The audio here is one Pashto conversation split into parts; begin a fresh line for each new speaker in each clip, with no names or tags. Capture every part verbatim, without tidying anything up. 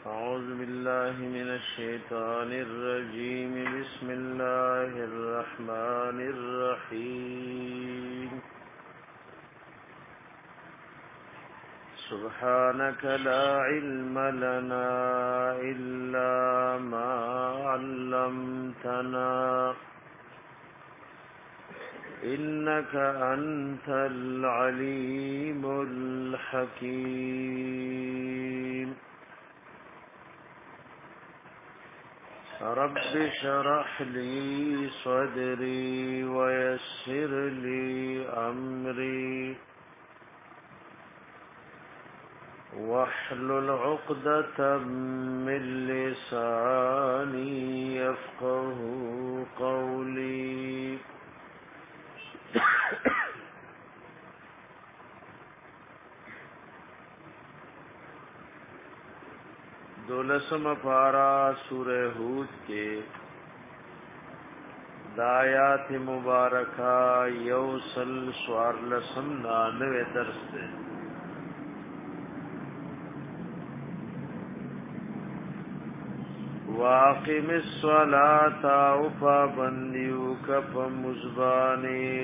أعوذ بالله من الشيطان الرجيم بسم الله الرحمن الرحيم سبحانك لا علم لنا إلا ما علمتنا إنك أنت العليم الحكيم رب اشرح لي صدري ويسر لي أمري واحلل عقدة من لساني يفقه قولي دولسم پارا سورہ ہود کے دایات مبارکہ یوسل سوار لسم نانوے درس دے واقم الصلاة اوپا بندیو کپ مزبانی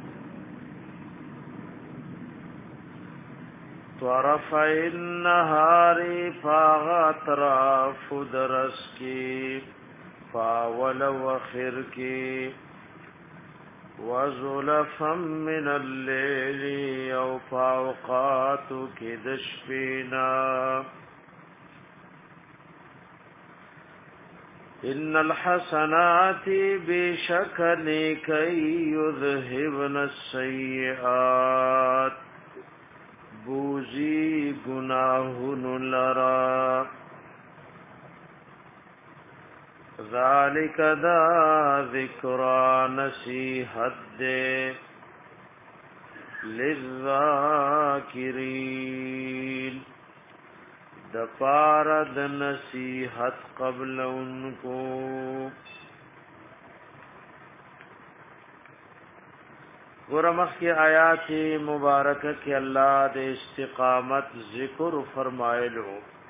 طرف النهار فاغ اطراف درس کی فاول وخر کی وزلفا من اللیل او فاوقات کی دشپینا ان الحسنات بشکن کی یذهبن السیئات بوزی گناہن لرا ذالک دا ذکرى نصیحت دے للذاکرین دپارد نصیحت قبل ان کو گرمخ کی آیات مبارکہ کی اللہ دے استقامت ذکر فرمائلو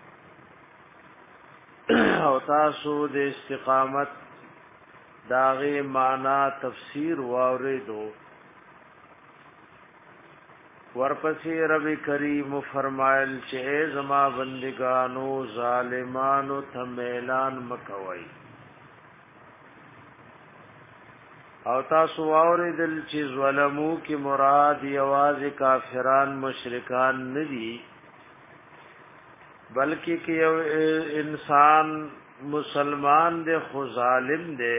او تاسو دے استقامت داغی معنی تفسیر واوریدو ورپسی رب کریم فرمائل چه اے زما بندگانو ظالمانو تمیلان مکوئی او تاسو اوریدل چې ظلمو کی مراد یواز کافران مشرکان ندی بلکې کې یو انسان مسلمان دے خو ظالم دے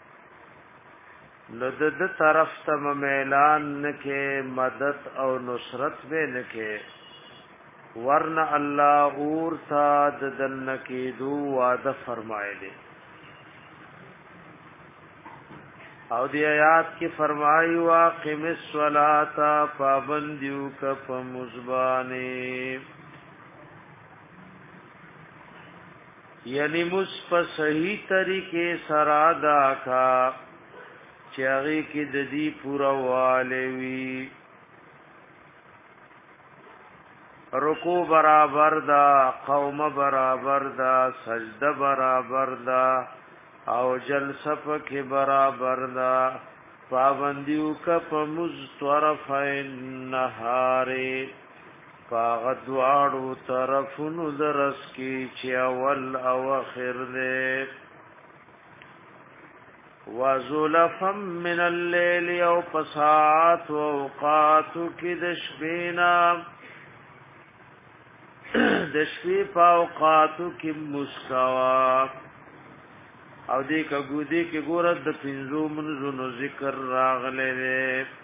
لدد طرف تم میلان نکے مدد او نصرت بے نکے ورن اللہ اور تا ددن نکی دو وعدہ فرمائے دے او دی آیات کی فرمائی واقم الصلاة پابندیو کپ مزبانی یعنی مصف صحیح طریقے سرادا کا چاگی کی ددی پورا والوی رکو برابر دا قوم برابر دا سجدہ برابر دا او جلسه پکې برابر دا پابندیو کپ مزطرف النهار فغدوارو طرفونو درس کی چی اول او اخر دے وزلفا من اللیل او پسات و اوقاتو کی دشبینا دشبی پا اوقاتو کی مسکوا او دې کګو دې کې ګورد د پنځو منځونو ذکر راغلي دي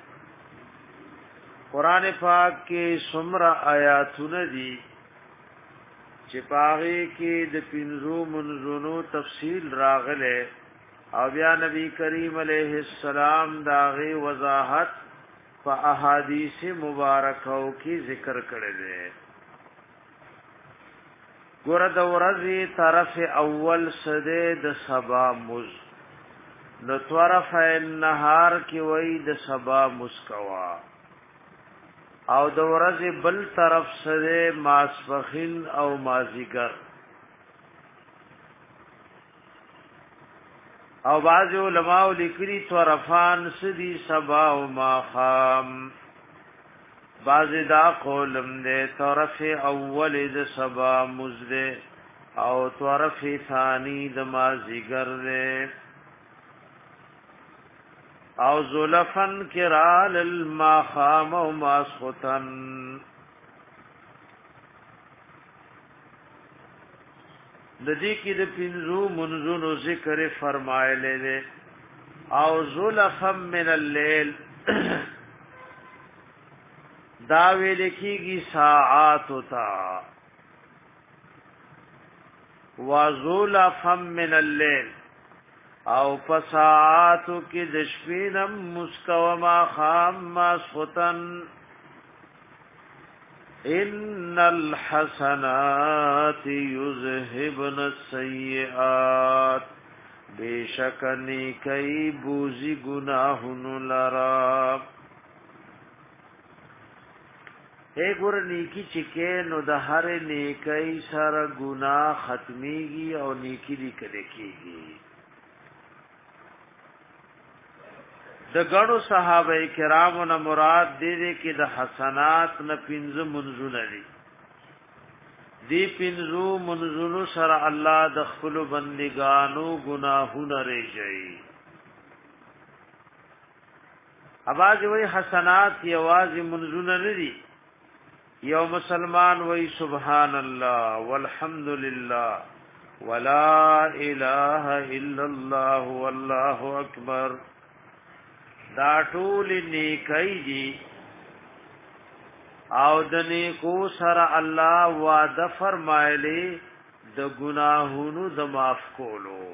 قران پاک کې سمرا آیاتونه دي چې پاغي کې د پنځو منځونو تفصیل راغله او بیا نبی کریم علیه السلام داغه وضاحت په احادیث مبارکاو کې ذکر کړل دي ګورد ورځي طرف اول سده د سبا مز نو طرف النهار کی وای د سبا مسکوا او د ورځې بل طرف سره ماسفخین او مازیګر او بعض علماء لیکلي طرفان سدي سبا او ماخام بعض دا قولم دے طرف اول د سبا مزده او طرف ثانی د مازیګر دے او زلفن کرال الماخام او ماسختن د دې کې د پنځو منځونو ذکر فرمایلی دی او زلفم من الليل دا ویل کېږي ساعات تا وزلفم من الليل او فساعاتو کې د شپې نم مستوما خام ماسختن ان الحسنات يذهبن السيئات بیشکنی کئی بوزی گناہن لرا اے ګور نیکی چکے نو د هر نیکی سره گناہ ختمیږي او نیکی لیکل کېږي د غړو صحابه کرامو نه مراد دې دې کې د حسنات نه پنځه منزونه دي دی پنځو منزونو سره الله د خپل بندګانو گناهونه ریږي اواز وی حسنات یوازې منزونه نه دي یو مسلمان وی سبحان الله والحمد لله ولا اله الا الله والله اکبر دا ټول نیکي دي او د نیکو سره الله وعده فرمایلی د گناهونو د معاف کولو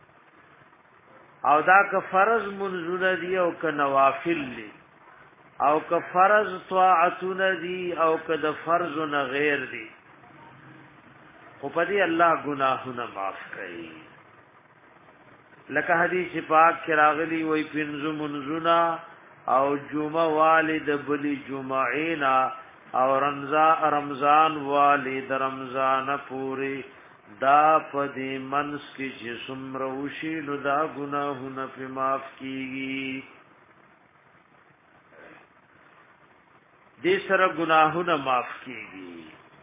او دا که فرض منزونه دي او که نوافل دي او که فرض طاعتونه دي او که د فرض نه غیر دي خو په دې الله گناهونه معاف کوي لکه حدیث پاک کې راغلی وای پنځه منزونه او جمعه والد بلی جمعینا او رمضان رمضان والد رمضان پوری دا پدی منس کی جسم روشی نو دا گناہونه په معاف کیږي دې سره گناہونه معاف کیږي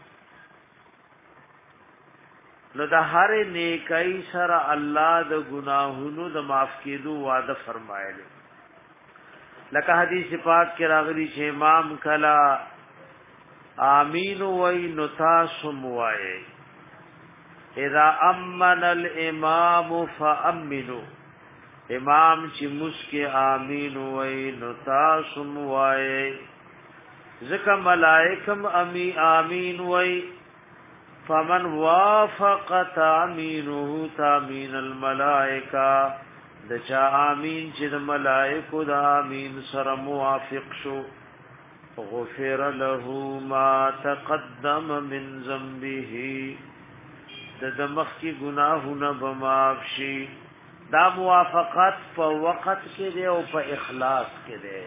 نو د هر نیکۍ سره الله د گناهونو د معاف کېدو وعده فرمایلی لکه حدیث پاک کې راغلی چې امام کلا آمین وای نو تاسو موای اذا امن الامام فامنوا امام چې مسکه آمین وای نو تاسو موای ځکه ملائکم امی آمین وای فمن وافق تامینه تامین الملائکه د چا امین چې د ملائکو د امین سره موافق شو غفر له ما تقدم من ذنبه د دمخ کی گناهونه بمعاف شي دا موافقت په وخت کې دی او په اخلاص کې دی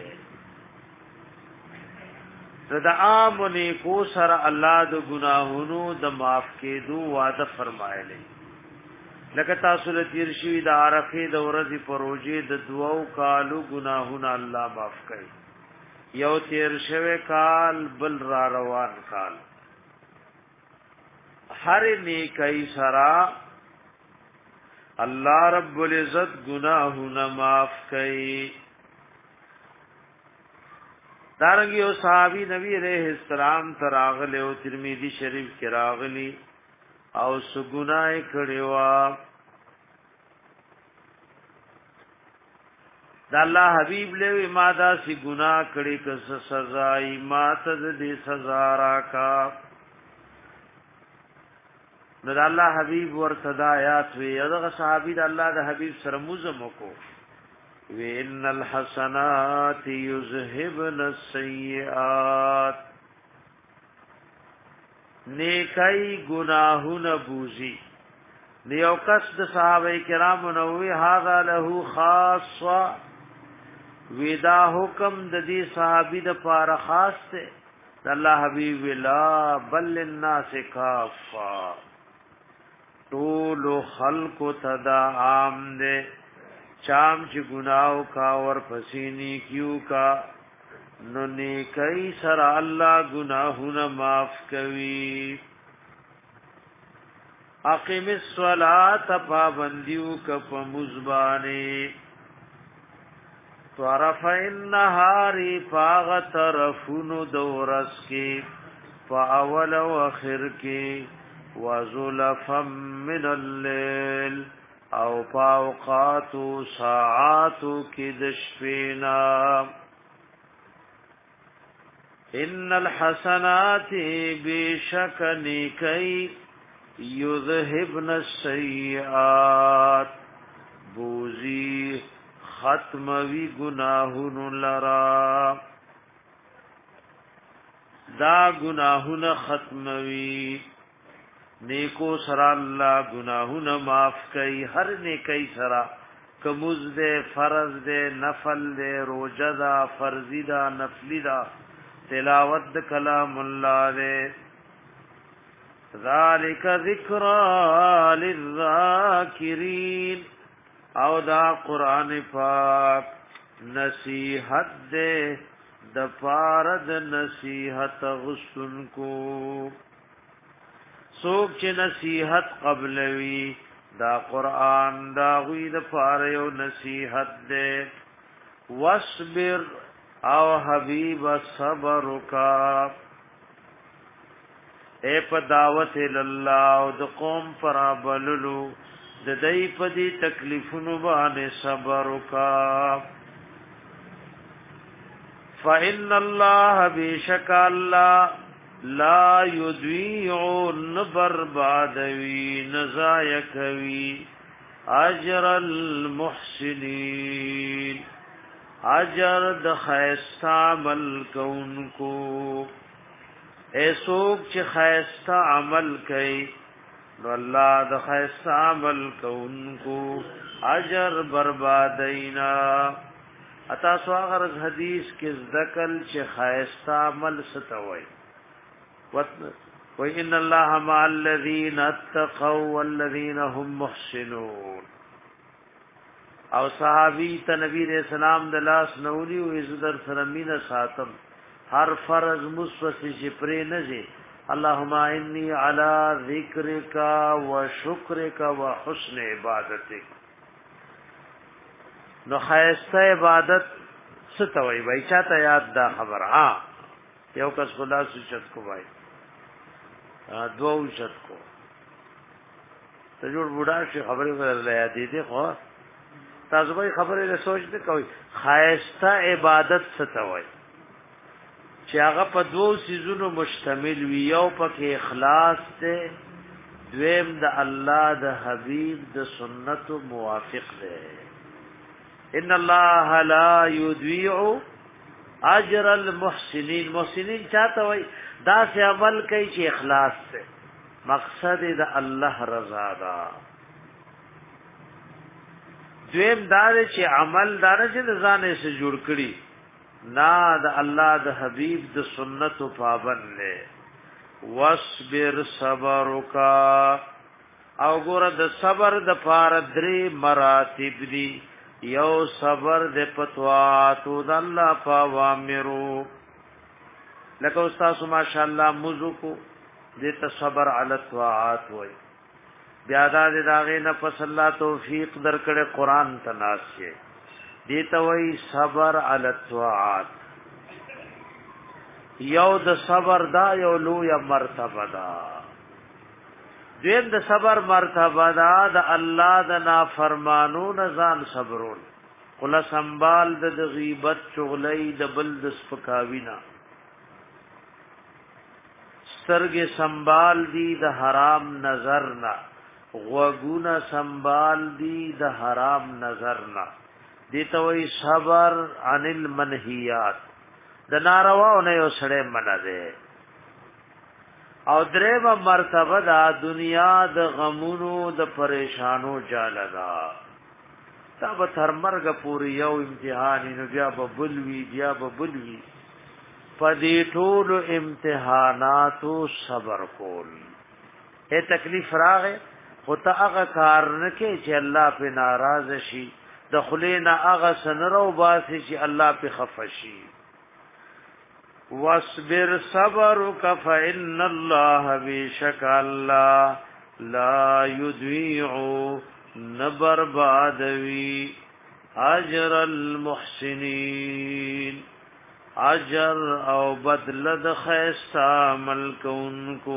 د عام نیکو سره الله د گناهونو د معاف کېدو وعده فرمایلی لکه تاسو له تیر شوی د عرفه د ورځې پروژې د دوو کالو گناهونه الله معاف کړي یو تیر شوی کال بل را روان کال هر نیکي سره الله رب العزت گناهونه معاف کړي دارنګي او صحابي نبی عليه السلام تراغله او ترمذی شریف کې راغلي او سګنای کړيوا د الله حبيب له ما دا سي ګناه کړي کس سزا ای ما ته دې سزا راکا نو د الله حبيب ورته د آیات وی هغه صحابي د الله د حبيب سره موزم کو وَإِنَّ الْحَسَنَاتِ يُذْهِبْنَ السَّيِّئَاتِ نیکای گناهونه بوزي نیو کس د صحابه کرامو نو وی هاذا له خاصه ودا حکم د دې صحابي د پاره خاص ته الله حبيب لا بل الناس کافا طول خلق تدا عام دے چام چې ګناو کا ور پسینی کیو کا نو نیکی سر الله گناهونه معاف کوي. اقیم الصلاة پابندیو کپ مزبانی طرف النهاری پاغ طرفونو دورس کی فاول و اخر کی وزلفا من اللیل او پاوقاتو ساعاتو کی دشپینا. ان الحسنات بشک نیکی یذهبن السیئات بوزی ختموی گناہون لرا دا گناہون ختموی نیکو سرا اللہ گناہون معاف کئی ہر نیکی سرا کمز دے فرض دے نفل دے روجہ دا فرضی دا نفلی دا تلاوت کلام اللہ دے. ذالک ذکرى للذاکرین او دا قرآن پاک نصیحت دے د پارد نصیحت غسن کو. سوک چه نصیحت قبلوی دا قرآن دا غوی د پاریو نصیحت دے. وصبر او حبیب صبر کا اے پا دعوت اللہ او د قوم پر بللو د دای په دې تکلیفونو باندې صبر کا. فإن الله بشک الله لا یضيع بربادوی نزایکوی اجر المحسنین اجر د خیستا عمل کونکو. ایسوک چې خیستا عمل کئی نو اللہ د خیستا عمل کونکو اجر بربادینا. اتا سو اگر حدیث کے ذکر چې خیستا عمل ستوئی وَإِنَّ اللَّهَ مَعَ الَّذِينَ اتَّقَوْا وَالَّذِينَ هُمْ مُحْسِنُونَ. او صحابی ته نبی رسول سلام د لاس نولی او عزت سرمین ساتم ہر فرض مصفسی شپری نجی اللہم انی علی ذکرک و شکرک و حسن عبادتک. نو خیسته عبادت ستوئی بھائی چاہتا یاد دا خبر. ہاں یو کس خدا سوچت کو بھائی دو اوچت کو تجور بوڑا شی خبری بدر لیا دیدی خواہ تاسو به خبره له سوچ نه کوي. خایسته عبادت ستوي چې هغه په دوو سيزونو مشتمل وي. یو پکې اخلاص ته دویم د الله د حبيب د سنت موافق ده. ان الله لا يضيع اجر المحسنين. محسنین چاته وي دا سه عمل کوي چې اخلاص ته مقصد د الله رضا ده. دویم دار چې عمل دار چې ځانې سره جوړ کړي نا د الله د حبيب د سنت پابند له. واصبر صبرکا او ګور د صبر د پار درې مراتب دي. یو صبر د پتوات د الله پاوامرو لکه استاد ماشاءالله موضوع کو د صبر علی الطاعات وای. بیا دا د داغه نه پس الله توفیق درکړي قران تناسه دیته وای صبر علی الطاعات. یو د صبر دا یو لوی مرتبه دا. دیم د صبر مرتبه دا د الله د نافرمانو نزان صبرون. قل سنبال د غیبت چغلې د بل د سپکاوینا. سترګې سنبال دی د حرام نظر نه. غوګونه سنبال دی د حرام نظر نه. دیته وی صبر عن المنهیات. د نارواو نه یو سړی منع دی. او درېمه مرتبه دا دنیا د غمونو د پریشانو جالدا. تا به تر مرګ پورې یو امتحان نو بیا به بلوي بیا به بلوي. په دې ټول امتحاناتو صبر کول. اے تکلیف راغې خو ته هغه کار نه کې چې الله په ناراض شي دخلینا اغا سنرو باسی چې الله په خفشي واصبر صبرك فإن الله بشك الله لا يضيع نبربادوي اجر المحسنين اجر او بدل د خیستا عمل کونکو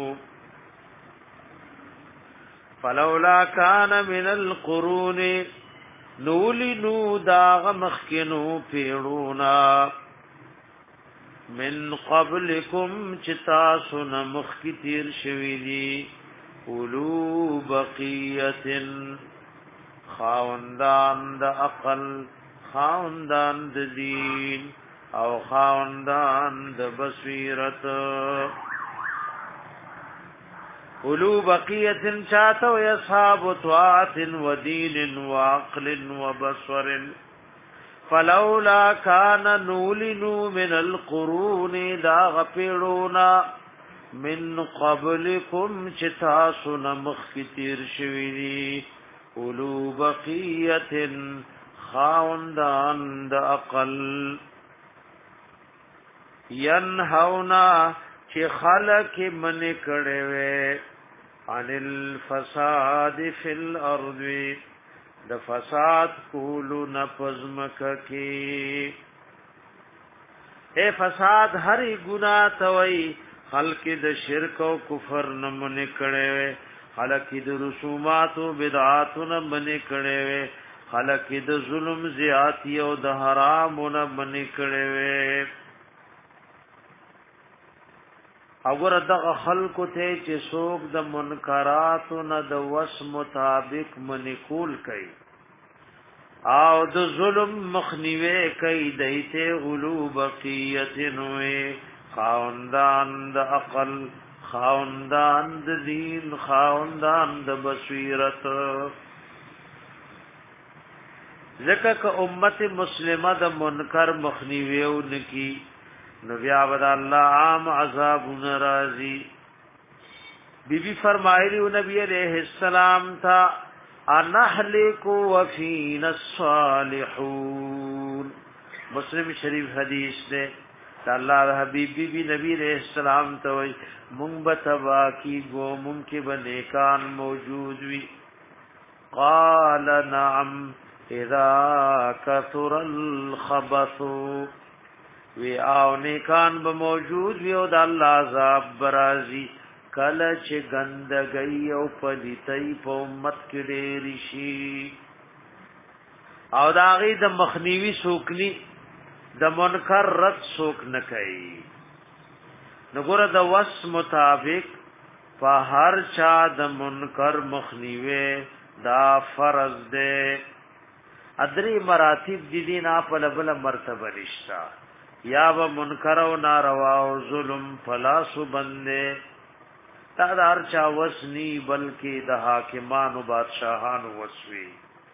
فلولا كان من القرون نولنو داغ مخکنو پیڑونا من قبلكم چتاسن مخکی تیر شویدی اولو بقیت خاوندان د عقل خاوندان د دین او خاوندان د بصیرت اولو بقیت چاته و اصحاب طاعت و دین و عقل و بصر فلولا کان نولنو من القرون دا غپیڑونا من قبلكم چتاسن مخکتیر شویدی اولو بقیت خاوندان د عقل ینهونا چې خلق من کړي وي عن الفساد فی الارض د فساد کولو نپزمک کی اے فساد هر ګناه توي خلق د شرک او کفر نه من کړي وي خلق د رسومات او بدعات نه من کړي وي خلق د ظلم زیاتی او د حرام نه من کړي وي اور دغه خلق ته چې څوک د منکرات نه د وس مطابق منکول کوي او د ظلم مخنیوي کوي دایته غلو بقیت نوې خاوندان د عقل خاوندان د دین خاوندان د بصیرت ځکه که امت مسلمه د منکر مخنیوي او نکی نو بیا ود الله عام عذاب ناراضي بی بی فرمایلی نبی علیہ السلام تھا انحلق وفینا الصالحون مسلم شریف حدیث نے اللہ حبیب بی بی نبی علیہ السلام ته وای مونږ به تبا کی گو مونږ کې به نیکان موجود وي قال نعم اذا كثر الخبث وی او نیکان به موجود وي او د الله عذاب برازي کله چې ګندګي او پلیتای په امت کې ډېری شي او دا غي د مخنیوي سوکني د منکر رد سوک نه کوي نګوره د وس مطابق په هر چا د منکر مخنیوي دا فرض ده ادري مراتب دي دینه په لبل مرتبه نشتا یا و منکر او ناروا او ظلم فلاس بندے تا دا هر چا وسنی بلکې د حاکمانو بادشاہانو وسوي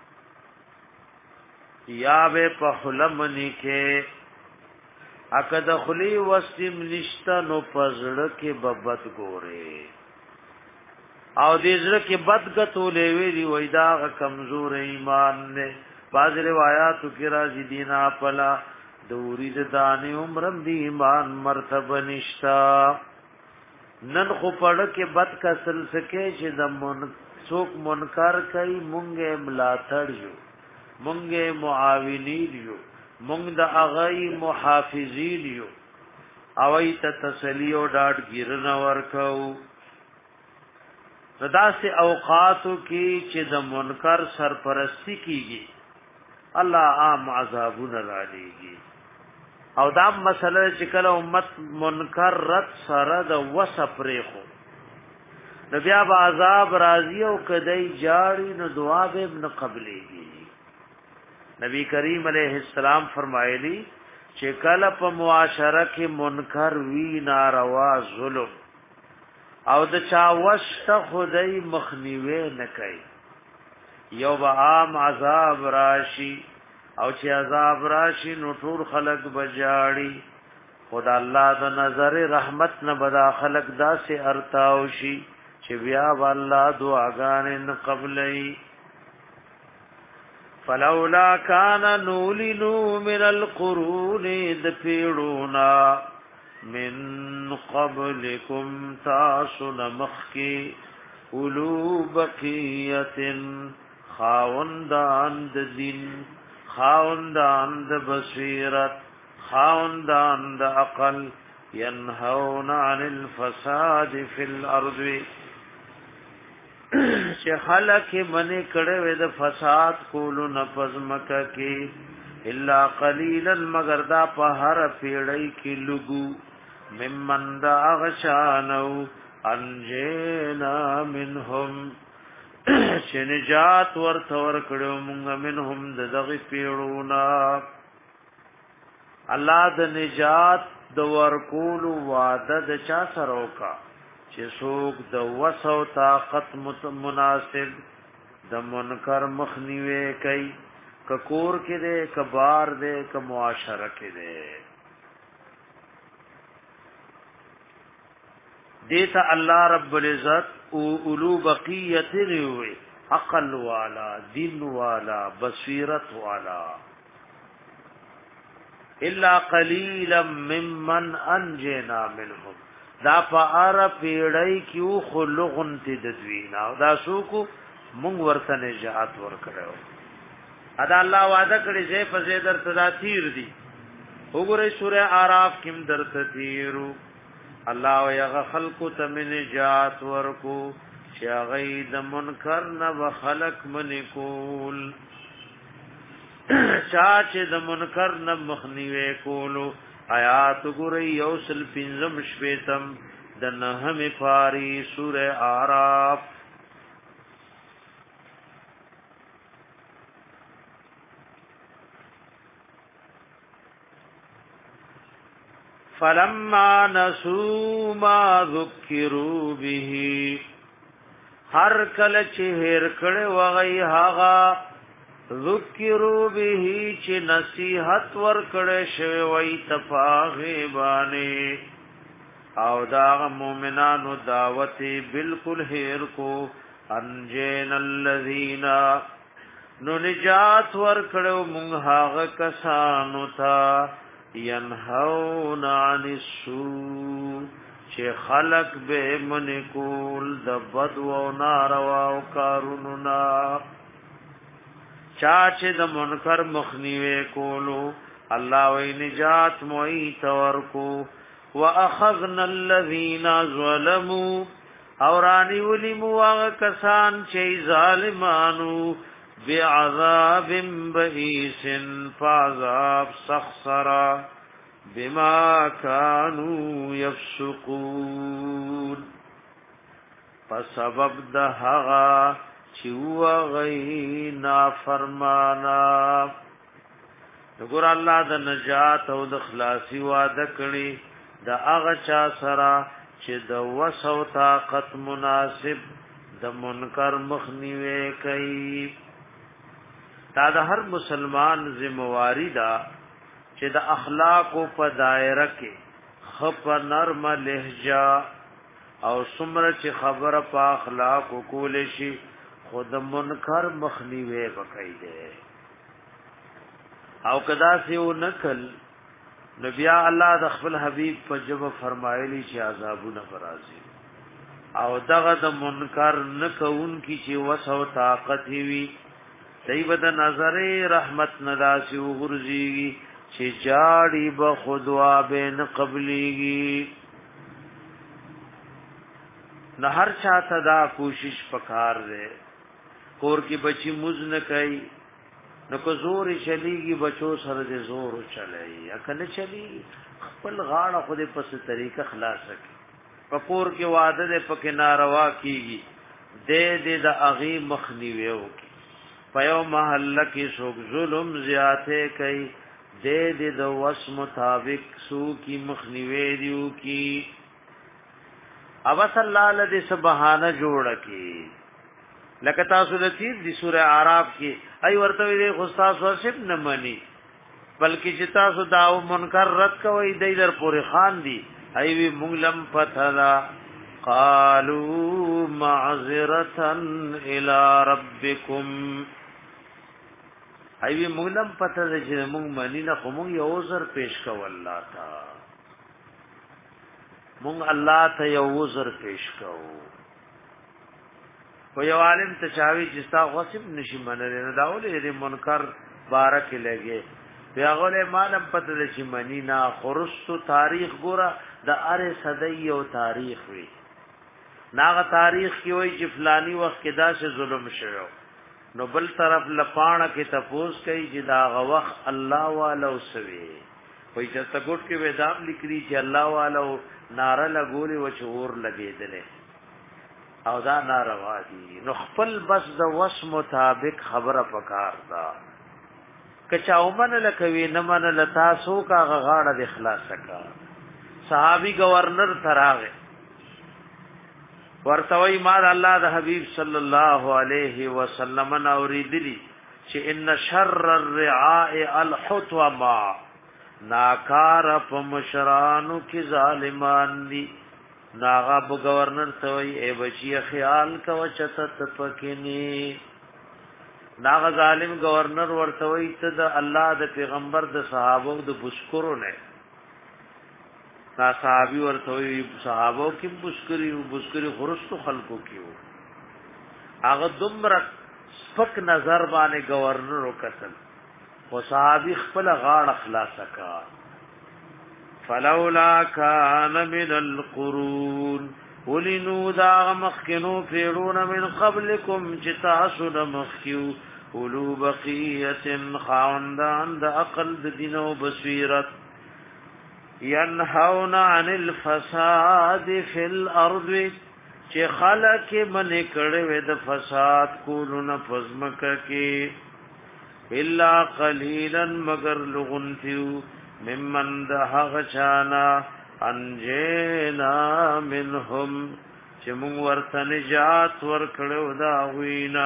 یا به په خلمنی کې اکد خلی وسیم نشتا نو پزړه کې ببد ګوره او دې زړه کې بدګتو لوي دی وای دا کمزور ایمان نه باز روایتو کې راځي دینا پلا دوری د دانې عمرم دی ایمان مرتبه نشتا نن خو پړه کې بد کسل سکے چې د من څوک منکر کوي مونږه ملاتړ یو مونږه معاونین یو مونږ د اغای محافظین یو او ایت تسلی او ډاډ ګیرن ورکو رداسه اوقاتو کې چې د منکر سرپرستی کیږي الله عام عذابون را لېږي او دا مسله چې کله امت منکر رد سره د وسپریخو نو بیا به عذاب راځي او کدی جاړي نو دعا به ابن قبلېږي نبی کریم علیہ السلام فرمایلی چې کله په معاشره کې منکر وی ناروا ظلم او د چا وشت خدای مخنیوي نه کوي یو به عام عذاب راشي او چې عذاب راشي نو ټول خلق بجاړي خدا الله د نظر رحمت نه بدا خلق داسې ارتاو شي چې بیا والله دعاګانې نه قبلې فلولا کان نولنو من القرون د پیړونا من قبلکم تاسو نمخکی اولو بقیت خاوندان د دین خاوندان د بصیرت خاوندان د عقل ينهون عن الفساد في الارض چې خلق منی کړه وې د فساد کولو نفذ مکه کې الا قليلا مگر دا په هر پیړۍ کې لګو ممن دا غشانو انجینا منهم چې نجات ورته ور کړو موږ منهم د دغه پیړونا الله د نجات د ورکول وعده د چا سره وکا چې څوک د وسو طاقت مناسب د منکر مخنیوي کوي ککور کې دې کبار دې ک معاشره کې دې دیتا الله رب العزت او اولو بقیت وی عقل والا دین والا بصیرت والا الا قلیلا ممن انجینا منهم دا فار پیړی کیو خلغن تدوینا دا سوکو مونږ ورته نجات ورکړو ادا الله وعده کړی چې په زیدر تدا تیر دی وګورئ سوره আরাف کې درته تیرو الله یغ خلق تم نجات ورکو چې غید منکر نه خلق منکول چا چې د منکر نه مخنیوي کولو آیات ګورئ یوسل پنځم شپیتم د نهم پاری سوره আরাف فلما نسوا ما ذکروا به هر کله چې هر کړه وغي هاغه ذکروا به چې نصیحت ور کړه شوی وای تفاغه باندې او دا مومنانو دعوت بالکل هیر کو انجین الذین نو نجات ور کړه مونږ هاغه کسانو ته ینهون عن السوء چې خلق به من کول د بد او ناروا او کارونو نا چا چې د منکر مخنیوي کولو الله وی نجات موي تورکو واخذنا الذين ظلموا اورانی ولي مو کسان چې ظالمانو بعذاب بئیس فعذاب سخسرا بما كانوا يفسقون فسبب دهغا چوا غی نافرمانا وګور الله د نجات او د خلاصي وعده کړی د هغه چا سره چې د وسو طاقت مناسب د منکر مخنیوي کوي دا د هر مسلمان ذمہواری دا چې د اخلاق په دایره کې خپ نرم لهجه او څومره چې خبره په اخلاق کول شي خود منکر مخنیوي وکړي دي او کدا سیو نکل نبی الله د خپل حبیب په جواب فرمایلی چې عذابونه فرازي او دغه د منکر نکون کی چې وسو طاقت وي دیو د نظر رحمت نداسی وغرزیږي چې جاړي به خدوا بین قبليږي نه هر چاته دا کوشش پکار دی کور کې بچي مز نه کوي نو کو زور چلیږي بچو سره دې زور چلای اکه نه چلی خپل غاړه خو دې پس طریقه خلاص کړي پکور کې وعده دې پکې ناروا کیږي دې دې د اغي مخنیوي وکي پيو محله کې څوک ظلم زیاته کوي دې دې د وس مطابق سو کی مخنیوي دیو کی او صلی الله علیه سبحانه جوړ کی لکه تاسو د تیر دی سوره আরাف کې ای ورته وی خصاص ورشپ نه مني بلکې چې تاسو داو منکر رد کوي دای در پورې خان دی ای وی مغلم فتلا قالوا معذرة الى ربكم ایوی مونږ نم پته ده چې مونږ منی نه خو مونږ یو عذر پیش کوو الله ته مونږ الله ته یو عذر پیش کوو خو یو عالم ته چاوي چې ستا غصب نشي منل نه داولې دې منکر بارک لګي بیا غوله مالم پته ده چې منی نه خرستو تاریخ ګوره د اره صدی او تاریخ وی ناغه تاریخ کې وای چې فلانی وخت کې دا څه ظلم شوی نو بل طرف لپاڼه کې تپوس کوي چې دا غوخ الله والو سوي وای چې تګوت کې ودام لیکلي چې الله والو ناره لګولي و چې اور لګېدلې او دا ناروا دي نو خپل بس د وس مطابق خبره پکار دا کچا ومن لکوي نه من لتاسو کا غاړه د اخلاص کا صحابي گورنر تراغه ورتوی ما الله د حبيب صلی الله علیه وسلم اوریدلی چې ان شر الرعاء الحطما ناکار په مشرانو کې ظالمان دي ناغه بو گورنر توي ای بچي خیال کو چت پکینی ناغه ظالم گورنر ورتوي ته د الله د پیغمبر د صحابو د بشکرو نه نا صحابي ورتوي صحابو کې بشکری او بشکری خرستو خلقو کیو هغه دمر سپک نظر باندې گورنر وکتل او صحابي خپل غاړه خلاص کا فلولا كان من القرون ولنو دا مخکنو پیرون من قبلكم جتاسو مخکیو اولو بقیت خاندان دا عقل دین و بصیرت ینهون عن الفساد فی الارض چه خلق من کڑوی دا فساد کولون فزمک کی الا قلیلا مگر لغنتیو ممن دهغ چانا انجینا منهم چه مونگ ورطا نجات ورکڑو داوینا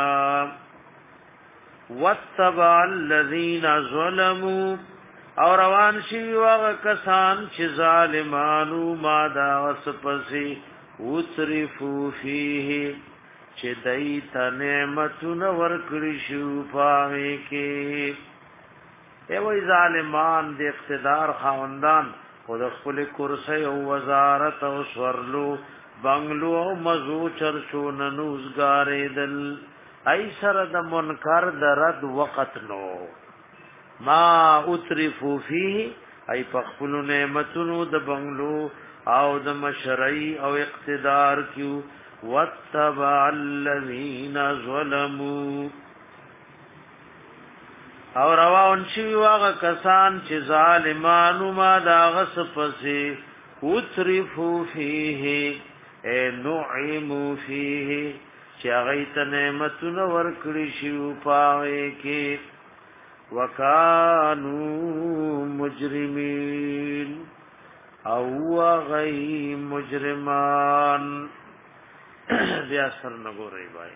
واتبع الذین ظلموا اور روان شوی واغ کسان چه ظالمانو ما دا وسپسی اترفو فیه چه دیتا نعمتون ورکڑی شو پاہی کے اے وای ظالمان د اقتدار خاوندان خود خپل کرسی او وزارت او سورلو بنگلو او مزو چرشو ننوزګارې دل ایسر د منکر د رد وقت نو ما اترفو فيه ای پخپل نعمتونو د بنگلو او د مشرعی او اقتدار کیو واتبع الذین ظلموا او روان شوی واغه کسان چې ظالمانو ما دا غس پسې اترفو فيه اے نعمو فيه چې غیت نعمتونه ورکړي شو پاوي کې وکانو مجرمین او غی مجرمان بیا سر نګورې بای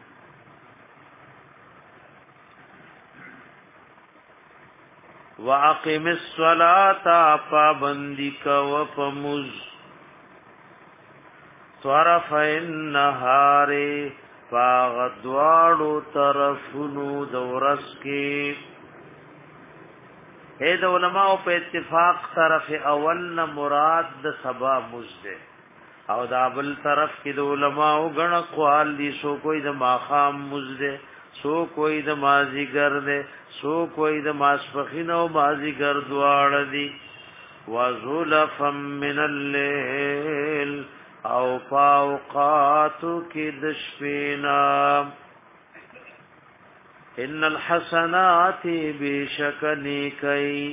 واقم الصلاة پابندی کا وفمز طرف النهار فاغدوارو طرفنو دورس کی اے د علماء په اتفاق طرف اول نه مراد د سبا مزده او دا بل طرف کې د علماء غن قوال دي سو کوئی د ماخام مزده سو کوئی د مازیګر ده سو کوئی د ماسپخین او مازیګر دواړه دي وذلفا من الليل او فاوقات کې د شپینا ان الحسنات بشکنی کای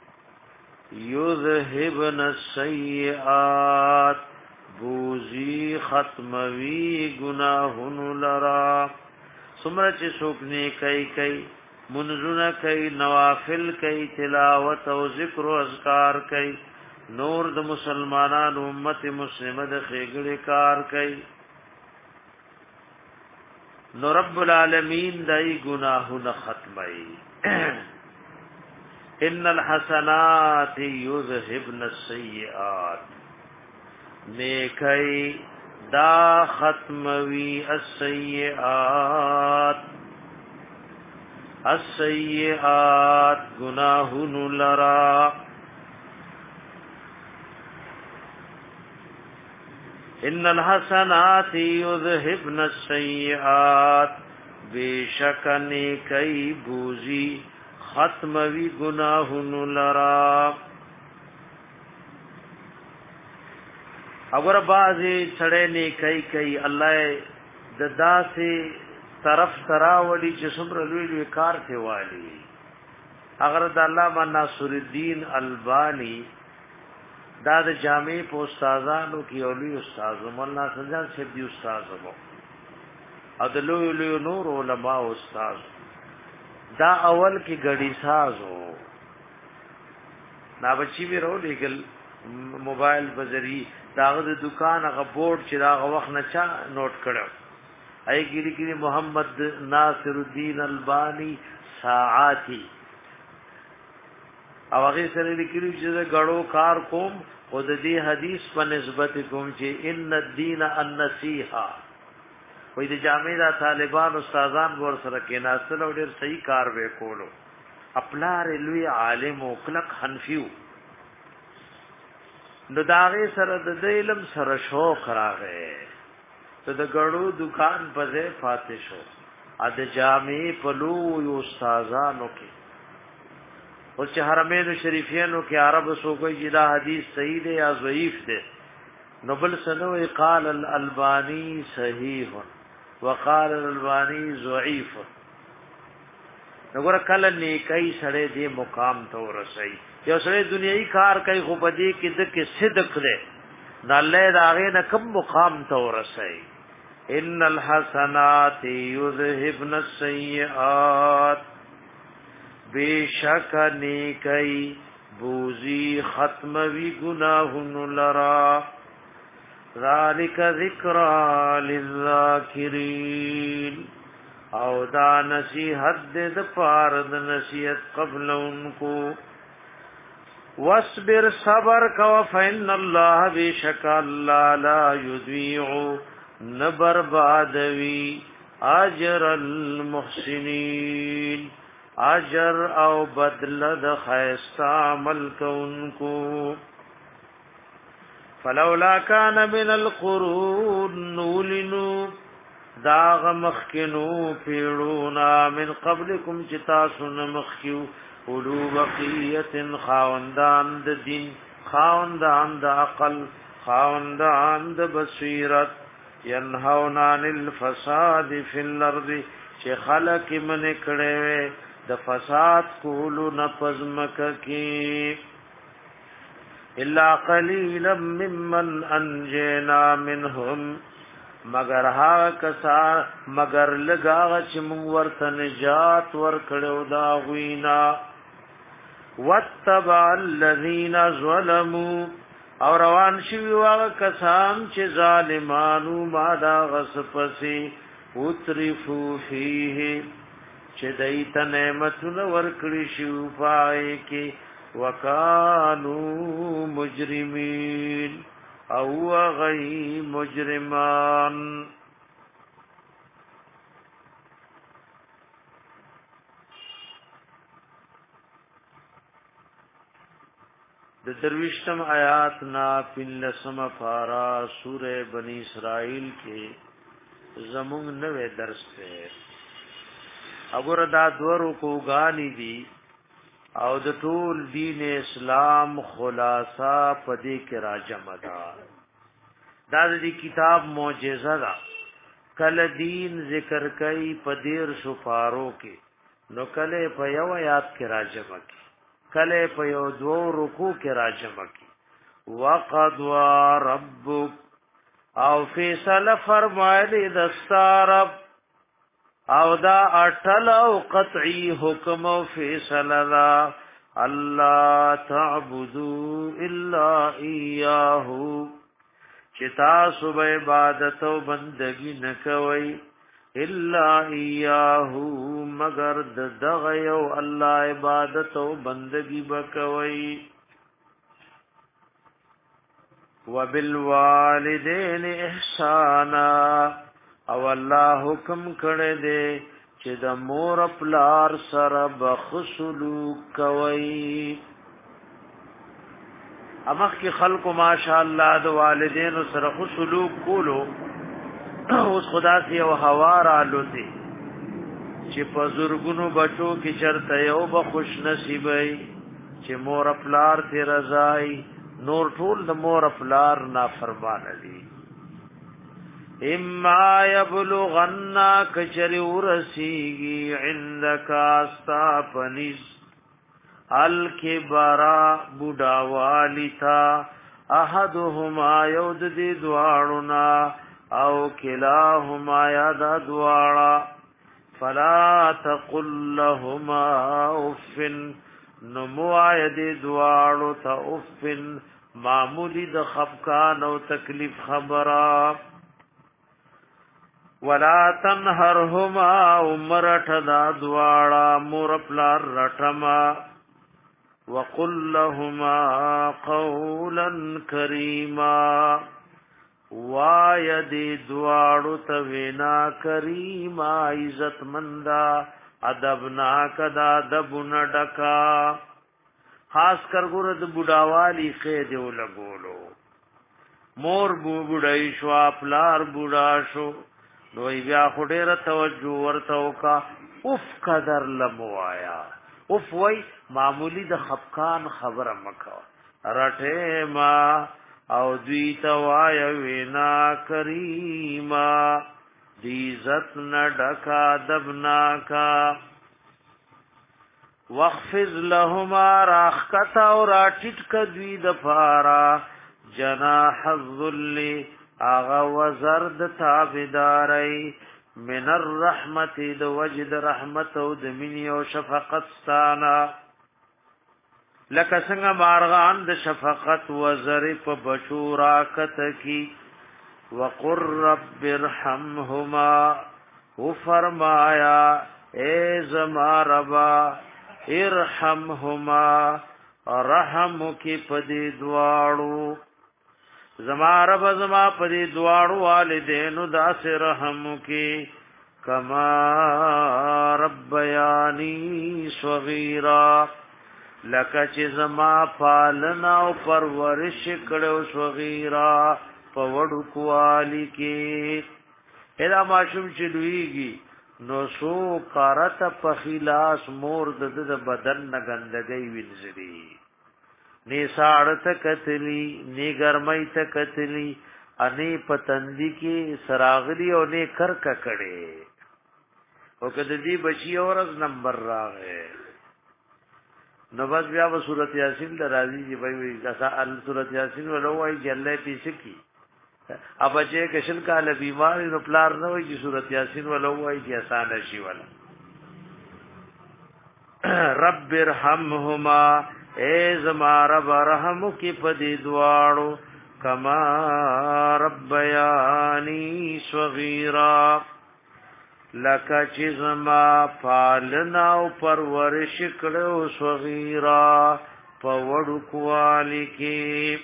یذهبن السیئات بوزی ختموی گناهن لرا سمره چې څوک نه کوي کوي منځونه کوي نوافل کوي تلاوت او ذکر او اذکار کوي نور د مسلمانانو امت مسلمه د خېګړې کار کوي نو رب العالمین دای گناهونه ختمي ان الحسنات یذهبن السیئات نیکي دا ختموی السیئات السیئات گناہن لرا ان الحسنات یذهبن السیئات بیشکنی کئی بوزی ختموی گناہن لرا. اگر بازی سڑے نیکی کئی اللہ ددا سے طرف تراولی چې څومره لوی لوی کار ته والی. اگر د علامه ناصر الدین البانی دا د جامع په استادانو کې اولی استاد مولانا سنجان صاحب دی استاد وو او د لوی لوی نور علماء استاد دا اول کې غړي ساز وو. نا بچی می رو لګل موبایل بذری داغه د دکان هغه بورډ چې دا وخت نه چا نوٹ کړو ای ګری ګری محمد ناصر الدین البانی ساعاتی او هغه سره لیکلي چې غړو کار کوم او د دې حدیث په نسبت کوم چې ان الدین النصیحه وې د جامع طالبان استادان ور سره کې ناسل او ډېر صحیح کار وکولو. خپلار لوی عالم او کلک حنفیو نو داغه سره د علم سره شوق راغی ته د غړو دکان په ځای فاتح شو ا د جامع په لوی استادانو کې او چې حرمین شریفینو کې عرب سو کوئی چې دا حدیث صحیح دی یا ضعیف دی نو بل سنوي قال الالبانی صحیح وقال الالبانی ضعیف. نګور کله نیکي سره دې مقام ته ورسي یو سره دنیوي کار کوي خو پدې کې د کې صدق ده د الله داغه نه کوم مقام ته ورسي. ان الحسنات یذهبن السیئات بیشک نیکی بوزی ختموی گناہن لرا ذالک ذکرى للذاکرین او دا نصیحت دے دا پارد نصیحت قبل انکو واصبر صبر کو فإن اللہ بیشک اللہ لا یضیع نبربادوی اجر المحسنین اجر او بدل د خیستا عمل کونکو. فلولا کان من القرون نولنو داغ مخکنو پیڑونا من قبلکم چتا سن مخکیو اولو بقیت خاوندان د دین خاوندان د عقل خاوندان د بصیرت ینهون عن الفساد فی الارض چه خلق من کڑے د فساد کولو نپزمک کی الا قلیلا ممن انجینا منهم مگر ها کسا مگر لگا چې مونږ ورته نجات ورکړو دا غوینا واتبع الذین ظلموا او روان شوی واغ کسان چې ظالمانو ما دا غصپسی اترفو فیه چې دایت نعمتونه ورکړي شو پای کې وکانو مجرمین او غی مجرمان. د درویشتم آیات نا پنلسم پارا سورہ بنی اسرائیل کې زمونږ نوې درس ته اگر دا دورو کو غانی دی او د ټول دین اسلام خلاصہ پدې کې راجم ده دا د کتاب معجزه ده کله دین ذکر کوي پدیر سفارو کې نو کله په یو آیات کې راجم کی کله په یو دو رکوع کې راجم کی وقد ربک او فیصله فرمایلی دستارب او دا اٹل او قطعی حکم او فیصله لا الله تعبدو الا ایاه چې تاسو به عبادت او بندگی نکوي الا ایاه مگر دغه یو الله عبادت او بندگی وکوي. وبالوالدین احسانا او الله حکم کړی دی چې د مور پلار سره بخسلوک کوي. امخ کی خلق ماشاءالله د والدینو سره خسلوک کولو اوس خدا سی او هوا را لوتی چې په زورګونو بچو کې چرته یو به خوش نصیبای چې مور پلار ته رضای نور ټول د مور پلار نافرمان دي. اما یبلغن کچری ورسیږي عندک استا پنیز الکبرا بوډاوالیتا احدهما یود دی دواړنا او کلاهما یاد دواړه فلا تقل لهما اف نمو آید دواړو ته اف معمولی د خفقان او تکلیف خبره ولا تنهرهما عمرت دا دواړه مور پلار رټما وقل لهما قولا کریما وایدی دواړو ته وینا کریما عزت مندا ادبنا کدا ادبن ډکا خاص کر ګور د بډاوالی خې دیو لګولو مور بو بډای شو پلار بډا شو نو بیا خډیر توجه ورته وکا اف قدر لموایا اف وای معمولی د خفقان خبره مکو رټه ما او دوی توای وینا کریما دی عزت نډکا دبنا کا واخفض لهما راختا او راټټ کدوی د پارا جناح الذل اغا وزرد تابداري من الرحمت د وجد رحمت او د منی او شفقت ستانا لکه څنګه مارغان د شفقت وزر په بشورا کت کی وقر رب ارحمهما او فرمایا اے زما ربا ارحمهما رحم کی پدی دواړو زما رب زما پدی دواړو والدینو داس رحم کی کما ربیانی صغیرا لکه چې زما پالنا او پرورش کړو صغیرا په وړو کوالی کې ادا ماشوم چې دویږي نو سو قارت په خلاص مور د د بدن نه ګندګي وینځري نی ساړت کتلی نی ګرمۍ ته کتلی اني پتندې کې سراغلی او نه کرک کړي او کده دې بچي اورز نمبر راغې نو بس بیا و سورۃ یاسین د راضی دی وای وای کسا ال سورۃ یاسین ولوای جلې پیسکی اب چې کشن کاله بیمار نو پلار نه وای چې سورۃ یاسین ولوای چې آسان شي ولا رب ارحمهما اے زما رب رحم کی پدی دواړو کما ربیانی صغیرا لکه چې زما پالنا او پرورش کړو صغیرا په وړو کوالی کې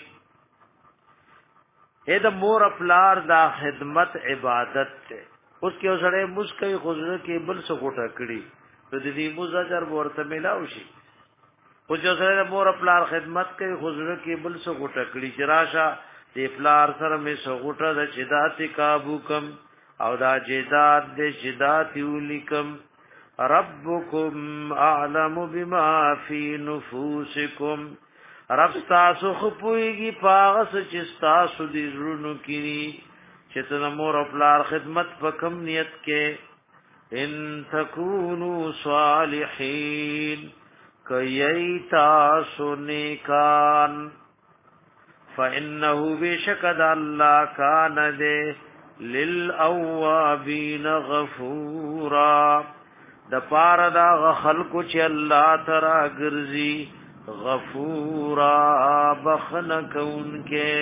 اې د مور پلار دا خدمت عبادت ته اوس کې اوسړې مسکې خزر کې بل څه کوټه کړی ته دې مزاجر ورته ملاو شي او چې سره مور پلار خدمت کوي خزر کې بل څه کوټه کړی چې راشه دې پلار سره مې څه کوټه د چداتي کابو کم او دا جداد دې جدات یولیکم ربکم اعلم بما فی نفوسکم رب تاسو خپويږي پاغس چې تاسو دې زړونو کې چې تاسو مور او پلار خدمت په کم نیت کې ان تکونو صالحین کای تاسو نیکان فانه بشکد الله کان دې للأوابین غفورا د پار دا خلق چې الله ترا ګرځي غفورا بخن کون کې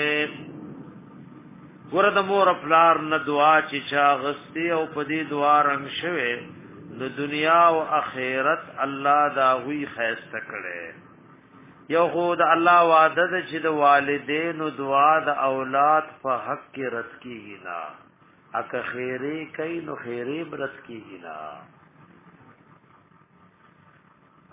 ورته مور پلار نه دعا چې چا غستی او په دې دعا رنگ شوه د دنیا او اخرت الله دا وی خیسته کړي یو خود الله وعده ده چې د والدینو دعا د اولاد په حق کې رد کیږي نه اکه خیره کوي نو خیره برت کیږي نه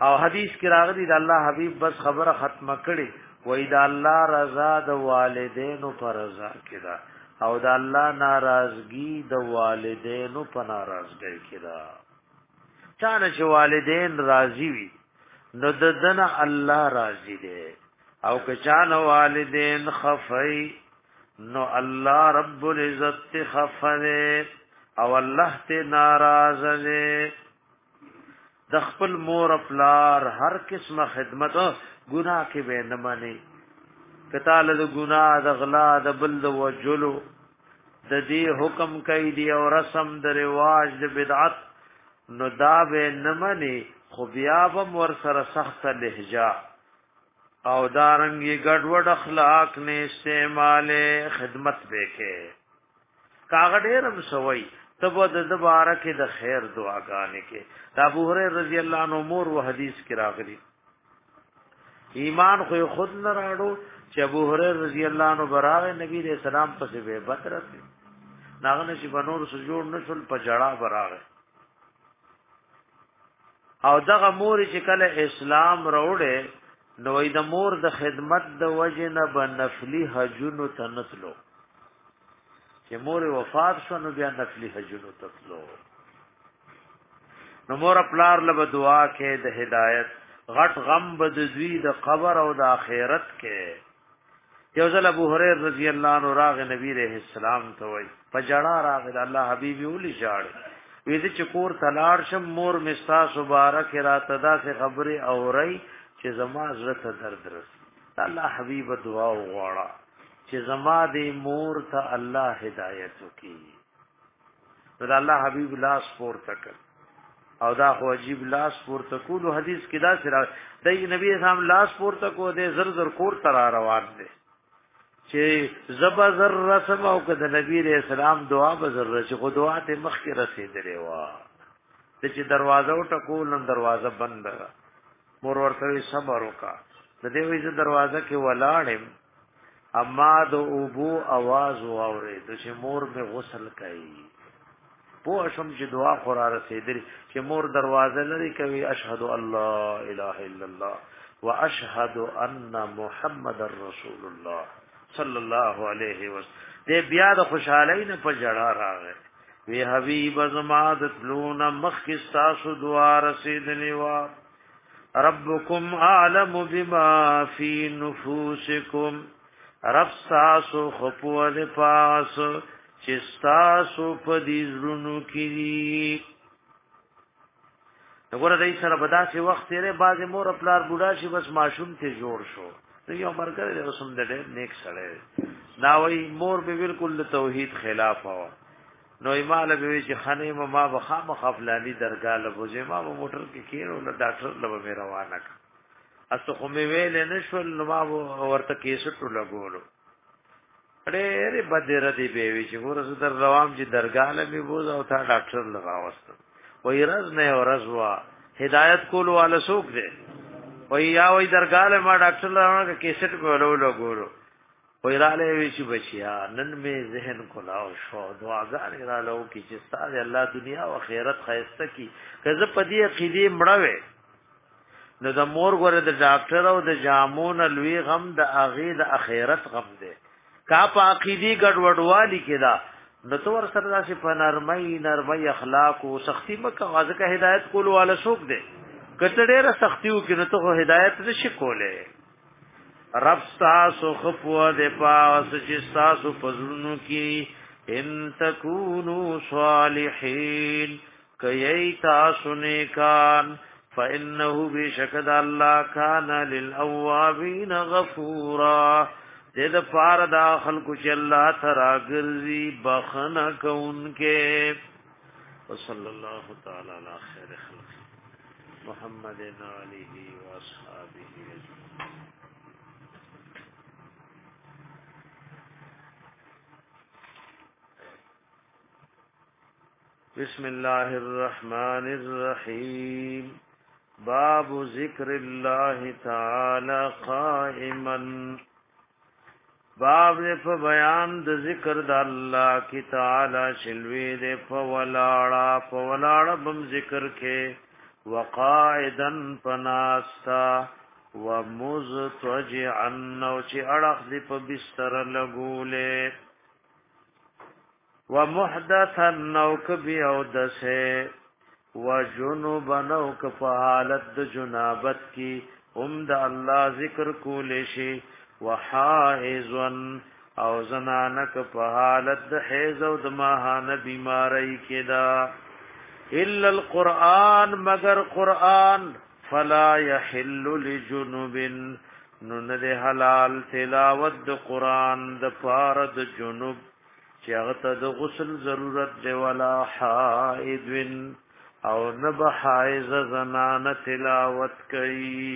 او حدیث کې راغلی د الله حبیب بس خبره ختمه کړي وای دا الله رضا د والدینو پر رضا کړه او دا الله ناراضگی د والدینو په ناراضګۍ کړه چانه چې والدین راضی وي نو ددن الله راضی دی او که چانه والدین خفای نو الله رب العزت خفنه او الله ته ناراض دی د خپل مور افلار هر قسمه خدمت ګناه کې به نه مانی کتاله د ګناه د غلا د بل د وجلو د دې حکم کوي دی او رسم د رواج د بدعت نو دا به نه مانی خو بیا به ور سره سخت لهجه او دارنګي ګډوډ اخلاق نه استعماله خدمت وکې کاغ ډېرم سوئی تب د دبارکه د خیر دعاګانې کې ابو هريره رضی الله عنه مور و حدیث کې راغلي ایمان خو خود نه راړو چې ابو هريره رضی الله عنه براغه نبی رسول سلام پسې به بدرت ناغه چې بنور سجور نشل په جړه براغه او دغه مور چې کله اسلام راوړې نو د مور د خدمت د وجه نه بنفلی حجونو تنتلو چې مور وفات شو نو بیا نفلی حجونو تتلو نو مور پلار له دعا کې د هدایت غټ غم بد دوی د قبر او د آخرت کې یو ځل ابو هريره رضی الله عنه راغ نبی رحم السلام ته وای پجړه راغ الله حبيبي ولي جاړ وې دې چکور تلاړ شم مور مستا مبارک را تدا سے خبره اوري چې زما زړه درد رس الله حبيب دعا وغواړه چې زما دې مور ته الله هدایت وکي نو الله حبيب لاس پور تک او دا خو عجیب لاس پور تکولو حدیث کې دا سره د نبی اسلام لاس پور تکو دې زر زر کور تر روان دي چې زبا زر رسم او کده نبی رسول الله دعا به زر چې خو دعا ته مخ کې رسیدلې وا چې دروازه ټکول نن دروازه بند مور ورته صبر وکا د دې وې دروازه کې ولاړم اما د ابو आवाज واورې د چې مور به غسل کوي پو شم چې دعا خورا رسیدلې چې مور دروازه لري کوي اشهد الله اله الا الله واشهد ان محمد رسول الله صلی الله علیه وسلم دې بیا د خوشحالۍ نه په جړه راغی وی حبیب زما د تلون مخکستا سو دعا رسیدلې وا ربکم اعلم بما فی نفوسکم رب تاسو خپو د پاس چې تاسو په دې زړونو کې وګوره دای سره بدا چې وخت یې باز مور خپل بوډا شي بس ماشوم ته جوړ شو نو یو مرګره د رسول د ډېر نیک سره دا وای مور به بالکل توحید خلاف و نو ایماله به چې خانه ما بخا مخفلانی درګه لبوځه ما موټر کې کېرو له ډاکټر لبه مې روانه ک اسو خو مې ویل نه شول نو ما ورته کیسټو لګولو ډېر بدر دی به وی چې ورسره در روام چې درګه لمه بوز او تا ډاکټر لگاوست وای راز نه ورځ وا هدایت کولو والا سوق دی وای یا وای درګه له ما ډاکټر لگاونه کیسټ په ولولو ګورو وای را لې وی چې بچیا نن مې ذهن کولاو شو دعاګانې را لو کی چې ستاسو الله دنیا او آخرت خیسته کی کزه په دې عقیده مړوي نو د مور غره د ډاکټر او د جامون لوی غم د اغه د آخرت غم دی کا په عقیدی ګډوډوالی کدا نو تور سره راشي په نرمۍ نرمۍ اخلاق او سختی مکه غازه کا هدایت کول والا شوق دی کته ډیره سختیو کې نو ته هدایت نشي کوله رب تاسو خفو د پاس چې تاسو پزړونو کې ان تکونو صالحین کای تاسو نیکان فانه بشکد الله کان للاوابین غفورا دې د پار داخل کو چې الله تعالی ګرځي بخنه کونکه وصلی الله تعالی علی خیر خلق محمد علیه و اصحابہ بسم الله الرحمن الرحیم باب ذکر الله تعالی قائما باب دې په بیان د ذکر د الله کی تعالی شلوی دې په ولاړه په ولاړه بم ذکر کې وقاعدا پناستا ومزتوجعا نو چې اړخ دی په بستر لګولې ومحدثا نو کبي او دسه وجنوبا نو ک په حالت د جنابت کی هم د الله ذکر کولې شي وحائزا او زنانک په حالت د حیض او د ماهانه بیماری کې دا الا القرآن مگر قرآن فلا يحل لجنوب نو نه حلال تلاوت د قرآن د فارد جنوب چې هغه ته د غسل ضرورت دی ولا حائض او نه به حائض زنانه تلاوت کوي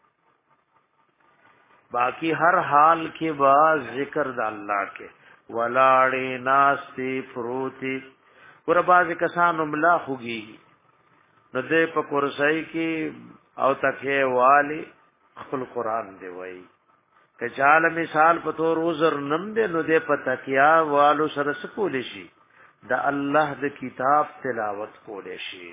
باقی ہر حال کې با ذکر د الله کې ولاړې ناستی فروتی ور باز کسان ملا خوږي نو دې په کورسای کې او تکه والی خپل قران دی وای کچاله مثال په تور وزر نم دې نو دې په تکیا والو سره سکول شي د الله د کتاب تلاوت کول شي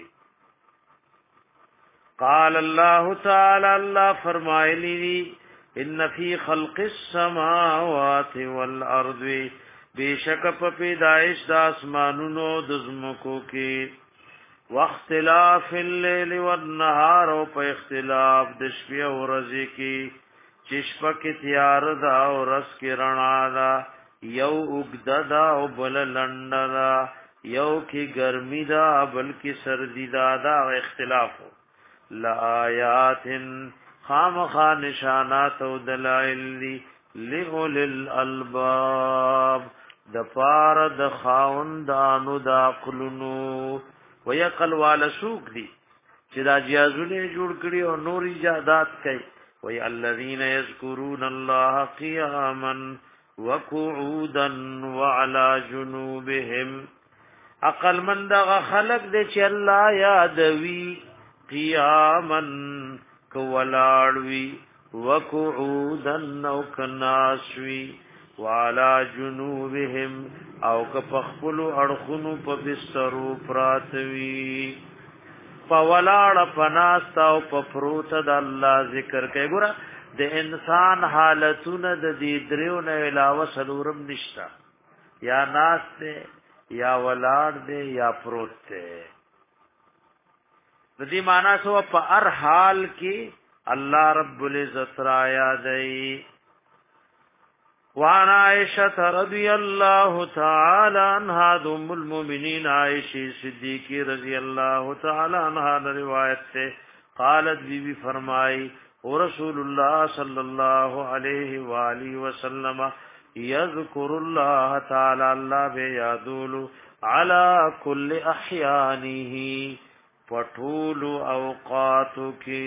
قال الله تعالی الله فرمایلی ان فی خلق السماوات والارض بیشک په پیدائش د اسمانونو د زمکو کې واختلاف الليل والنهار او په اختلاف د شپې او ورځې کې چې شپه کې تیار ده او ورځ کې رڼا ده یو وګدا ده او بل لنډ ده یو کې ګرمي ده بل کې سردی ده دا اختلاف لآیات خامخا نشانات او دلائل لئول الالباب د پار د خاوندانو د عقلونو ويقل وال سوق دي چې دا جیازونه جوړ کړي او نور ایجادات کوي وي الذين يذكرون الله قياما وقعودا وعلى جنوبهم عقل مند خلق دي چې الله یادوي قیاما کولاړوي وقعودن او کناسوي وعلى جنوبهم او کپخپلو اڑخونو په بسترو پراتوي پولاړ پناستا او په پروت د الله ذکر کوي ګوره د انسان حالتونه د دې دریو نه علاوه سلورم نشتا یا ناس ته یا ولاړ دې یا پروت ته د دې معنا سو په هر حال کې الله رب العزت را یادای وعن عائشة رضی اللہ تعالی عنها ام المؤمنین عائشہ صدیقہ رضی اللہ تعالی عنها روایت سے قالت بی بی فرمائی اور رسول اللہ صلی اللہ علیہ وآلہ وسلم یذکر اللہ تعالی اللہ بے یادول علی کل احیانه پټول اوقاتو کی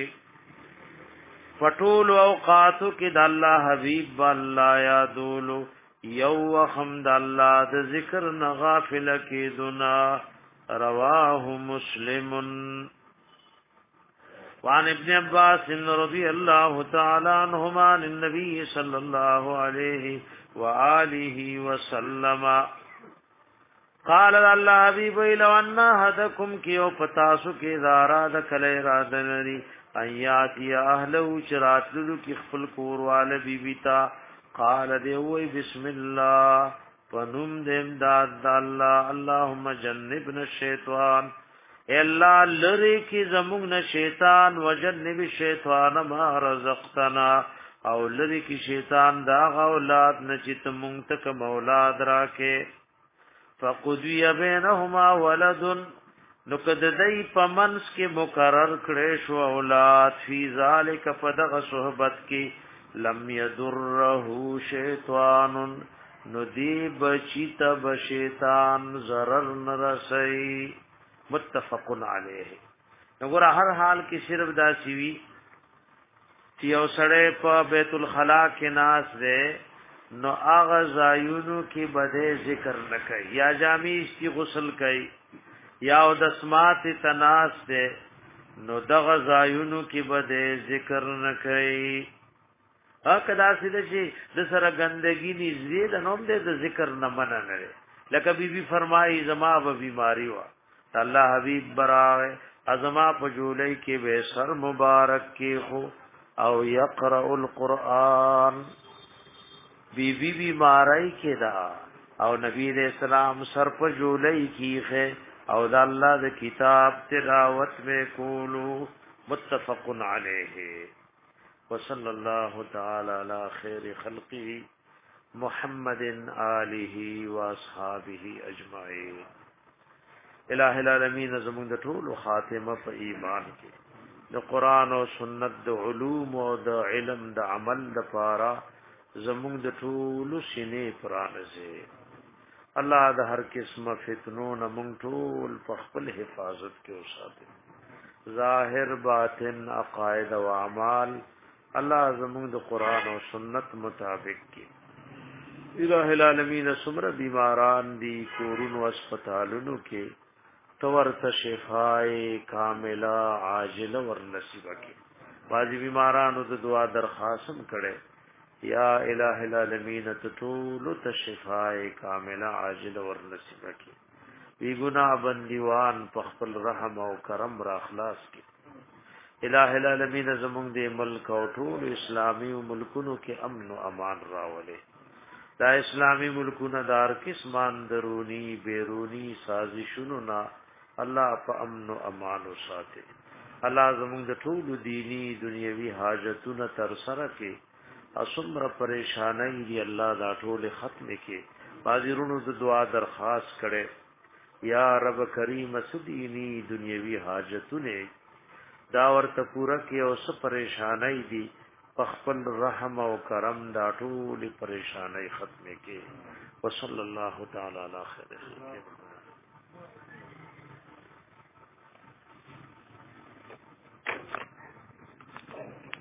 پټول اوقاتو کی د الله حبیب الله یادولو یو حمد الله د ذکر نه غافل کی دنا رواه مسلم وعن ابن عباس رضی الله تعالی عنهما عن النبي صلی الله علیه وآله وسلم قال الله حبیب لو ان احدکم کیو پتاسو کی زارا د کله را دنری ایات یا اهلو چراتلو کی خپل کور والا بی بی تا قال دی وی بسم الله پنوم دیم داد الله اللهم جنبنا الشیطان الا لری کی زمون شیطان وجنب الشیطان ما رزقتنا او لری کی شیطان دا اولاد نچت مونږ تک اولاد راکه فقضی بینهما ولد نو کده دای پمنس کې مقرر کړي شو اولاد فی ذالک فدغ صحبت کې لم یضره شیطان نو دی بچی تب شیطان ضرر نرسی متفق علیه وګوره هر حال کې صرف دا سیوی چې یو سړی په بیت الخلا کې ناس ده نو اغه زایونو کې بده ذکر نکي یا جامع استی غسل کوي یا د اسمات تناس ده نو دغه زایونو کې بده ذکر نکي اکدا سید شي د سره ګندګي نږدې د نوم دې د ذکر نه منع نه لکه بی بی فرمایي زما به بیماری وا الله حبیب برا ازما په جولای کې به سر مبارک کې خو او یقرأ القرآن بی بی بیماری کې دا او نبی دے اسلام سر په جولای کې او د الله د کتاب تلاوت میں کولو متفق علیه وصلی الله تعالی علی خیر خلقه محمد آله و اصحابہ اجمعین الہ العالمین زمون د ټول خاتمه په ایمان کې د قران او سنت د علوم او د علم د عمل د پاره زمون د ټول سینې پرانځي الله د هر قسمه فتنو نه مونږ ټول په خپل حفاظت کې اوساته ظاهر باطن عقاید او اعمال الله زمون د قران او سنت مطابق کې الہ العالمین سمر بیماران دی کورونو اسپیټالونو کې تورت شفای کامله عاجله ور نصیب کې باجی بیمارانو د دعا درخواستم کړي یا الہ العالمین تطول تشفای کامله عاجله ور نصیب کې بی گناہ بندیوان په خپل رحم او کرم را اخلاص کې الہ العالمین زمون د ملک او ټول اسلامی ملکونو کې امن او امان راولي دا اسلامی ملکونه دار قسمان درونی بیرونی سازشونو نا الله په امن او امان وساته الله زموږ د ټول دینی دنیوي حاجتونو تر سره کې اسمره پریشانای دی الله دا ټول ختم کې حاضرونو د دعا درخواست کړي یا رب کریم سدینی دنیوي حاجتونه دا ورته پورا کې او س پریشانای دی خپل رحم او کرم دا ټول پریشانای ختمه کې وصلی الله تعالی علی خیر خلق